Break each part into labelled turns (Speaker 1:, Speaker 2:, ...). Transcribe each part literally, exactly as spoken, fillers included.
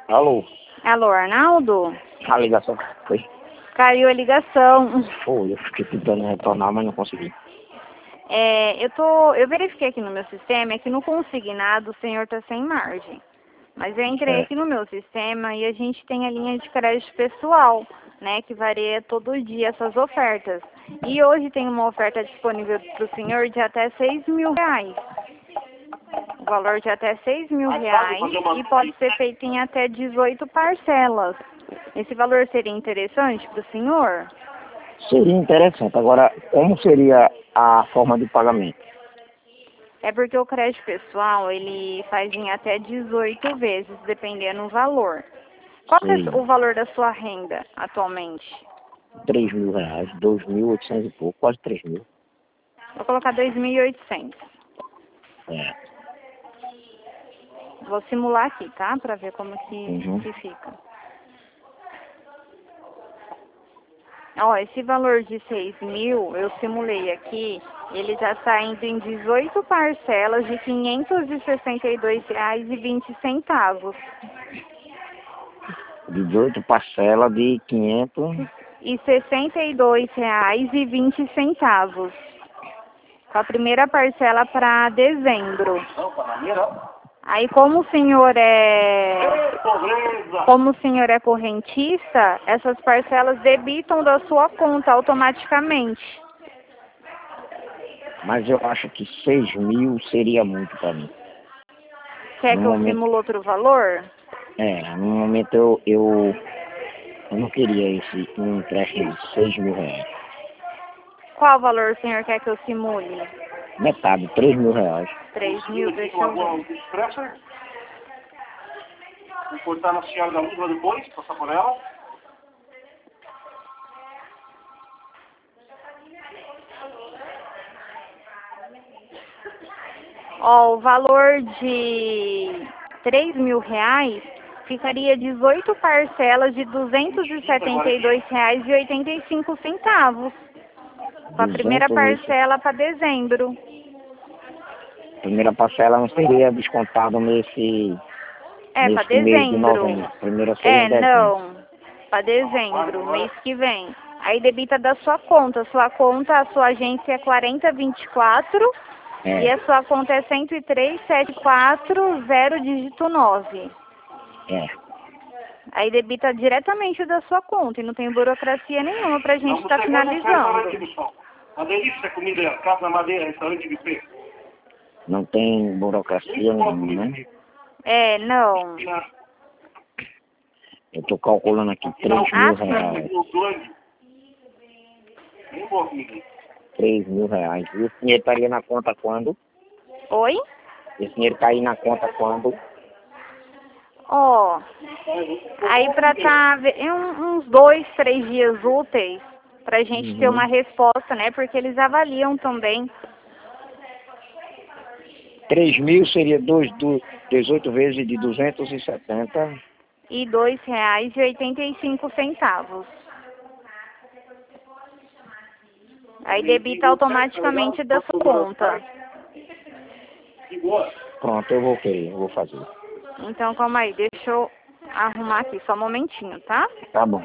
Speaker 1: Alô?
Speaker 2: Alô, Arnaldo?
Speaker 1: A ligação foi?
Speaker 2: Caiu a ligação.
Speaker 1: Foi, eu fiquei tentando retornar, mas não consegui.
Speaker 2: É, eu tô, eu verifiquei aqui no meu sistema, é que no consignado o senhor está sem margem. Mas eu entrei
Speaker 1: É.
Speaker 2: aqui no meu sistema e a gente tem a linha de crédito pessoal, né, que varia todo dia essas ofertas. E hoje tem uma oferta disponível para o senhor de até seis mil reais. O valor de até seis mil reais e pode ser feito em até dezoito parcelas. Esse valor seria interessante para o senhor?
Speaker 1: Seria interessante. Agora, como seria a forma de pagamento?
Speaker 2: É porque o crédito pessoal, ele faz em até dezoito vezes, dependendo do valor. Qual que
Speaker 1: Sei,
Speaker 2: é o valor da sua renda atualmente?
Speaker 1: três mil reais, dois mil e oitocentos e pouco, quase três mil.
Speaker 2: Vou colocar dois mil e oitocentos.
Speaker 1: É.
Speaker 2: Vou simular aqui, tá? Pra ver como que,
Speaker 1: Uhum.
Speaker 2: que fica. Ó, esse valor de seis mil, eu simulei aqui, ele já saindo em dezoito parcelas de quinhentos e sessenta e dois reais e vinte centavos.
Speaker 1: dezoito parcelas de quinhentos.
Speaker 2: E sessenta e dois reais e vinte centavos. Com a primeira parcela para dezembro. Aí como o senhor é como o senhor é correntista, essas parcelas debitam da sua conta automaticamente.
Speaker 1: Mas eu acho que seis mil seria muito para mim.
Speaker 2: Quer
Speaker 1: No
Speaker 2: que eu
Speaker 1: momento,
Speaker 2: simule outro valor?
Speaker 1: é, no momento eu, eu, eu não queria esse um empréstimo de seis mil reais.
Speaker 2: Qual valor o senhor quer que eu simule?
Speaker 1: Metade, três mil reais.
Speaker 2: três mil, deixa eu ver.
Speaker 3: Vou cortar na senhora da luva depois, passar por ela.
Speaker 2: Ó, o valor de três mil reais ficaria dezoito parcelas de duzentos e setenta e dois reais e oitenta e cinco centavos. Com a primeira
Speaker 1: duzentos
Speaker 2: parcela para dezembro.
Speaker 1: Primeira parcela não seria descontado nesse,
Speaker 2: É, para
Speaker 1: nesse mês de
Speaker 2: dezembro.
Speaker 1: novembro. Primeira seria em
Speaker 2: É,
Speaker 1: dezembro.
Speaker 2: não. Para dezembro, mês que vem. Aí debita da sua conta. Sua conta, a sua agência é quarenta vinte e quatro
Speaker 1: É,
Speaker 2: e a sua conta é cento e três, setenta e quatro, zero dígito nove.
Speaker 1: é.
Speaker 2: Aí debita diretamente da sua conta e não tem burocracia nenhuma pra gente estar tá finalizando.
Speaker 3: Uma delícia comida, casa na madeira, restaurante buffet.
Speaker 1: Não tem burocracia nenhuma, né?
Speaker 2: É, não.
Speaker 1: Eu tô calculando aqui três mil reais. três mil reais. E esse dinheiro estaria na conta quando?
Speaker 2: Oi?
Speaker 1: Esse dinheiro cair na conta quando?
Speaker 2: Ó, aí pra tá em um- uns dois, três dias úteis pra gente ter
Speaker 1: Uhum.
Speaker 2: uma resposta, né? Porque eles avaliam também.
Speaker 1: três mil seria dois, do, dezoito vezes de duzentos e setenta.
Speaker 2: E dois reais e oitenta e cinco centavos. Aí debita automaticamente da sua conta.
Speaker 1: Pronto, eu vou querer, eu vou fazer.
Speaker 2: Então, calma aí, deixa eu arrumar aqui, só um momentinho, tá?
Speaker 1: Tá bom.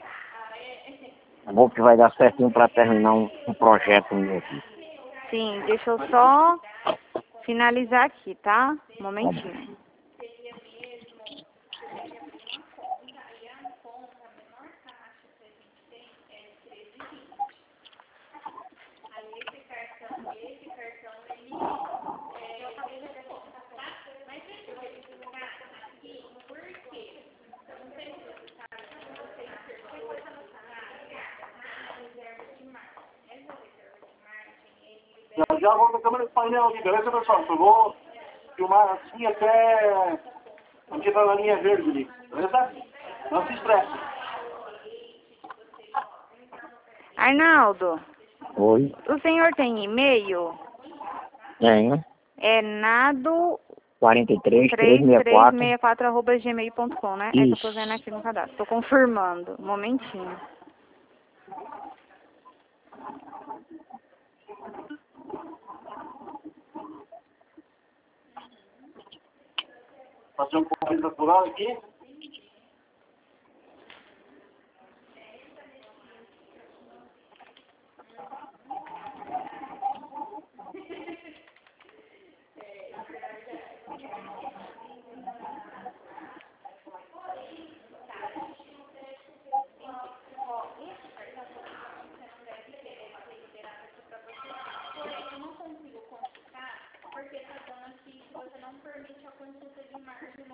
Speaker 1: Eu vou que vai dar certinho para terminar um, um projeto meu aqui.
Speaker 2: Sim, deixa eu só finalizar aqui, tá? Um
Speaker 1: Tá
Speaker 2: momentinho.
Speaker 1: bom.
Speaker 3: Já, já vou com a câmera de painel aqui, beleza, pessoal? Eu vou filmar assim até onde está na linha verde ali, beleza? Não se estresse.
Speaker 2: Arnaldo,
Speaker 1: Oi?
Speaker 2: o senhor tem e-mail?
Speaker 1: Tenho.
Speaker 2: É nado
Speaker 1: quarenta e três,
Speaker 2: três
Speaker 1: trezentos e sessenta e
Speaker 2: três
Speaker 1: quatro.
Speaker 2: seis quatro arroba gmail ponto com, né? É que eu tô
Speaker 1: Isso.
Speaker 2: vendo aqui no cadastro. Tô confirmando. Um momentinho.
Speaker 3: Fazer um pouco de natural aqui.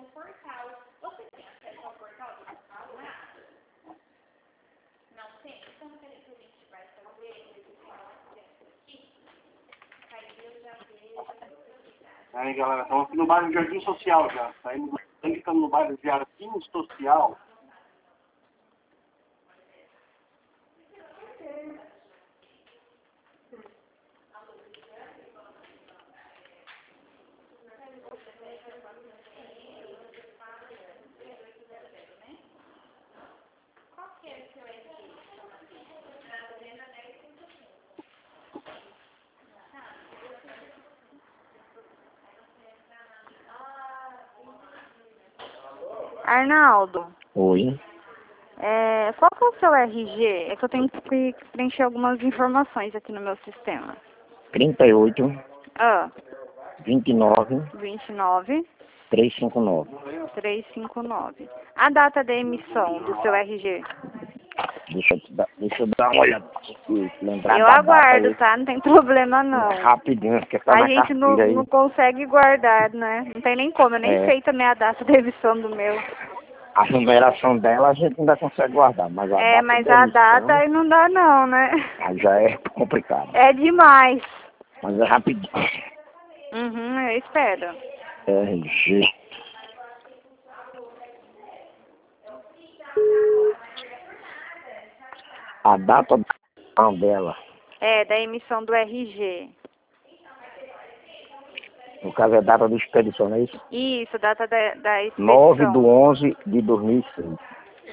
Speaker 3: Aí, galera, estamos aqui no bairro Jardim Social já. Saímos do estamos no bairro Jardim Social.
Speaker 2: Arnaldo,
Speaker 1: Oi.
Speaker 2: é, qual que é o seu R G? É que eu tenho que preencher algumas informações aqui no meu sistema.
Speaker 1: trinta e oito,
Speaker 2: Ah,
Speaker 1: vinte e nove,
Speaker 2: vinte e nove,
Speaker 1: trezentos e cinquenta e nove.
Speaker 2: trezentos e cinquenta e nove. A data da emissão do seu R G?
Speaker 1: Deixa eu, te dar, deixa eu dar uma olhada. Se lembrar
Speaker 2: Eu
Speaker 1: da
Speaker 2: aguardo,
Speaker 1: data
Speaker 2: tá? Não tem problema não.
Speaker 1: aí, rapidinho, porque tá
Speaker 2: A
Speaker 1: na
Speaker 2: gente não,
Speaker 1: carteira aí.
Speaker 2: não consegue guardar, né? Não tem nem como, eu nem
Speaker 1: É.
Speaker 2: sei também a data da emissão do meu.
Speaker 1: A numeração dela a gente ainda consegue guardar, mas a
Speaker 2: É,
Speaker 1: data
Speaker 2: mas
Speaker 1: da
Speaker 2: a
Speaker 1: emissão,
Speaker 2: data aí não dá não, né?
Speaker 1: aí já é complicado.
Speaker 2: É demais.
Speaker 1: Mas é rapidinho.
Speaker 2: Uhum, eu espero.
Speaker 1: R G. A data da emissão dela,
Speaker 2: É, da emissão do R G.
Speaker 1: no caso é a data do expedição, não é isso?
Speaker 2: Isso, data da, da expedição.
Speaker 1: nove de onze de dois mil e seis.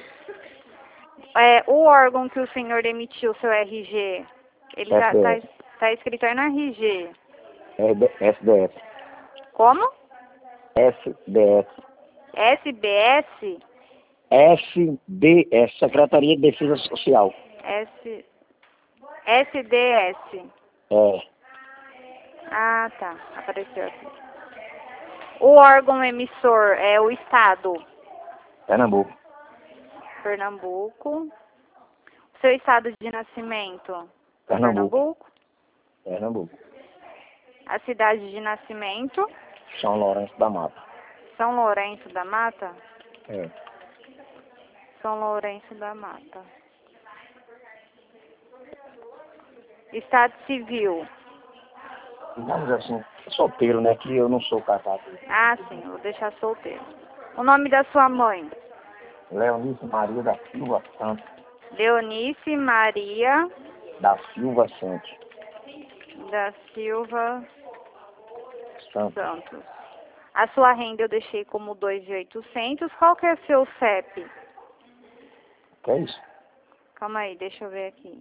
Speaker 2: É, o órgão que o senhor emitiu seu R G, ele já tá,
Speaker 1: S D S.
Speaker 2: tá escrito aí no R G.
Speaker 1: S D S.
Speaker 2: Como?
Speaker 1: S D S.
Speaker 2: S B S?
Speaker 1: S D S, Secretaria de Defesa Social.
Speaker 2: S... S D S.
Speaker 1: É,
Speaker 2: Ah, tá. Apareceu aqui. O órgão emissor é o Estado.
Speaker 1: Pernambuco.
Speaker 2: Pernambuco. Seu estado de nascimento?
Speaker 1: Pernambuco. Pernambuco.
Speaker 2: A cidade de nascimento?
Speaker 1: São Lourenço da Mata.
Speaker 2: São Lourenço da Mata?
Speaker 1: É.
Speaker 2: São Lourenço da Mata. Estado civil?
Speaker 1: Vamos dizer assim, solteiro, né? Que eu não sou casado.
Speaker 2: Ah, sim, vou deixar solteiro. O nome da sua mãe?
Speaker 1: Leonice Maria da Silva Santos.
Speaker 2: Leonice Maria
Speaker 1: Da Silva Santos.
Speaker 2: da Silva
Speaker 1: Santos.
Speaker 2: Santos. A sua renda eu deixei como dois mil e oitocentos. Qual que é o seu C E P?
Speaker 1: Que é isso?
Speaker 2: Calma aí, deixa eu ver aqui.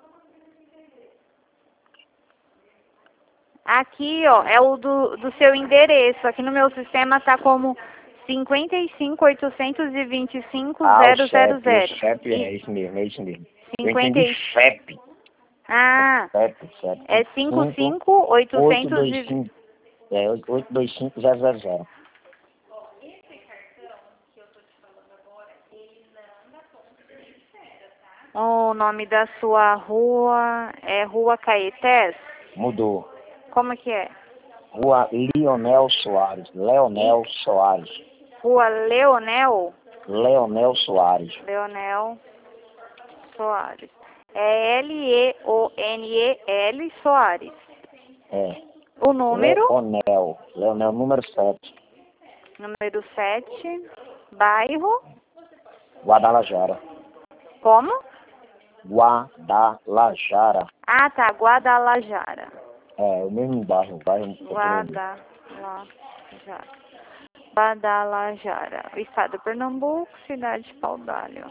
Speaker 2: Aqui, ó, é o do, do seu endereço. Aqui no meu sistema tá como cinquenta e cinco, oitocentos e vinte e cinco, zero zero zero.
Speaker 1: O C E P é isso mesmo, é isso mesmo. Eu
Speaker 2: cinquenta
Speaker 1: entendi C E P.
Speaker 2: Ah,
Speaker 1: C E P, C E P.
Speaker 2: é cinquenta e cinco, oitocentos
Speaker 1: oito dois
Speaker 2: e...
Speaker 1: cinco. É, oito dois cinco zero zero zero.
Speaker 2: O nome da sua rua é Rua Caetés?
Speaker 1: Mudou.
Speaker 2: Como que é?
Speaker 1: Rua Leonel Soares. Leonel Soares.
Speaker 2: Rua Leonel?
Speaker 1: Leonel Soares.
Speaker 2: Leonel Soares. É L E O N E L Soares.
Speaker 1: É.
Speaker 2: O número?
Speaker 1: Leonel. Leonel, número sete.
Speaker 2: Número sete. Bairro?
Speaker 1: Guadalajara.
Speaker 2: Como?
Speaker 1: Guadalajara.
Speaker 2: Ah, tá. Guadalajara.
Speaker 1: É, o mesmo bairro. bairro
Speaker 2: Guadalajara. Guadalajara. O estado de Pernambuco, cidade de Paudalho.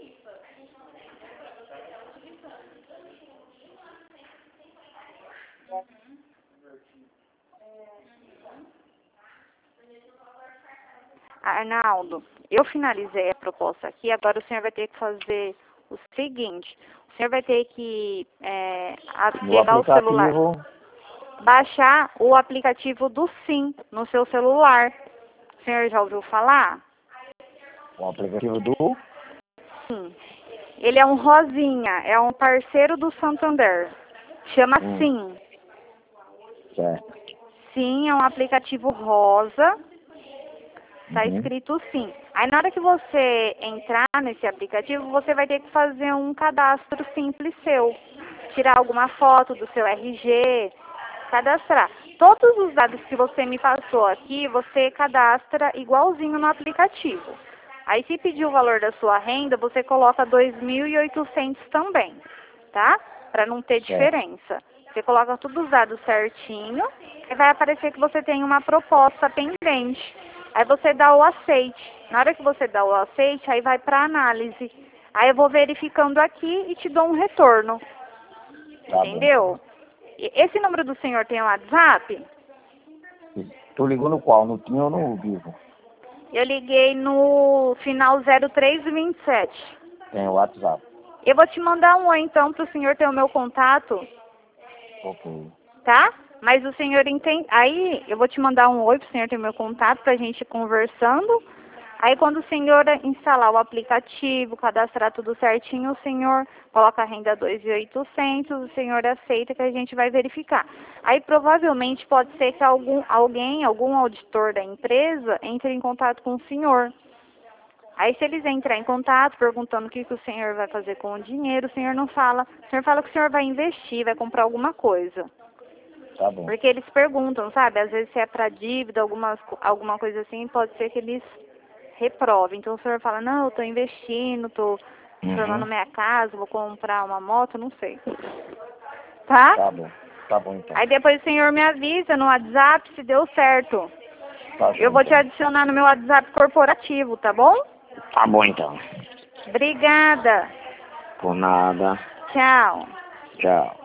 Speaker 2: Arnaldo, eu finalizei a proposta aqui, agora o senhor vai ter que fazer o seguinte, o senhor vai ter que é, a- pegar o celular, baixar o aplicativo do Sim no seu celular. O senhor já ouviu falar?
Speaker 1: O aplicativo do...
Speaker 2: Sim. Ele é um rosinha, é um parceiro do Santander. Chama
Speaker 1: Hum.
Speaker 2: Sim.
Speaker 1: Certo.
Speaker 2: Sim, é um aplicativo rosa. Tá
Speaker 1: Uhum.
Speaker 2: escrito sim. Aí na hora que você entrar nesse aplicativo, você vai ter que fazer um cadastro simples seu. Tirar alguma foto do seu R G, cadastrar. Todos os dados que você me passou aqui, você cadastra igualzinho no aplicativo. Aí se pedir o valor da sua renda, você coloca dois mil e oitocentos também, tá? Para não ter
Speaker 1: Certo.
Speaker 2: diferença. Você coloca todos os dados certinho e vai aparecer que você tem uma proposta pendente. Aí você dá o aceite. Na hora que você dá o aceite, aí vai para análise. Aí eu vou verificando aqui e te dou um retorno.
Speaker 1: Tá
Speaker 2: Entendeu? E esse número do senhor tem um WhatsApp?
Speaker 1: bom. Tu ligou no qual? No Tim ou no Vivo?
Speaker 2: Eu liguei no final zero três vinte e sete.
Speaker 1: Tem o WhatsApp.
Speaker 2: Eu vou te mandar um oi então para o senhor ter o meu contato,
Speaker 1: Ok.
Speaker 2: tá? Mas o senhor entende. Aí eu vou te mandar um oi para o senhor ter o meu contato para a gente ir conversando. Aí quando o senhor instalar o aplicativo, cadastrar tudo certinho, o senhor coloca a renda dois mil e oitocentos, o senhor aceita que a gente vai verificar. Aí provavelmente pode ser que algum, alguém, algum auditor da empresa entre em contato com o senhor. Aí se eles entrarem em contato perguntando o que, que o senhor vai fazer com o dinheiro, o senhor não fala. O senhor fala que o senhor vai investir, vai comprar alguma coisa.
Speaker 1: Tá bom.
Speaker 2: Porque eles perguntam, sabe? Às vezes se é para dívida, alguma, alguma coisa assim, pode ser que eles reprovem. Então o senhor fala, não, eu estou investindo, estou transformando
Speaker 1: Uhum.
Speaker 2: minha casa, vou comprar uma moto, não sei. Tá?
Speaker 1: Tá bom. Tá bom então.
Speaker 2: Aí depois o senhor me avisa no WhatsApp se deu certo.
Speaker 1: Tá
Speaker 2: Eu
Speaker 1: bom,
Speaker 2: vou te
Speaker 1: então.
Speaker 2: adicionar no meu WhatsApp corporativo, tá bom?
Speaker 1: Tá bom então.
Speaker 2: Obrigada.
Speaker 1: Por nada.
Speaker 2: Tchau.
Speaker 1: Tchau.